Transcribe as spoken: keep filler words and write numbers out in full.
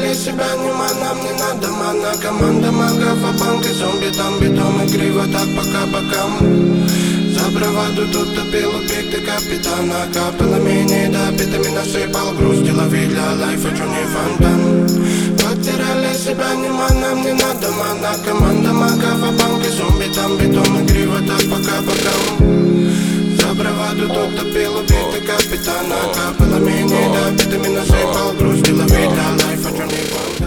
Потеряли себя, нема, нам не надо мана. Команда магов, а банки, зомби, там битом и криво так пока бокам. За браваду тут топил объекты капитана. Капелами недопитыми насыпал грусть. Лови для лайфа, чё не фонтан. Потеряли себя, нема, нам не надо мана. Команда магов, а банки, зомби, там битом и криво так пока бокам. За браваду тут топил убитый капитана. Капелами недопитыми насыпал грусть. Лови для лайфа, чё не фонтан.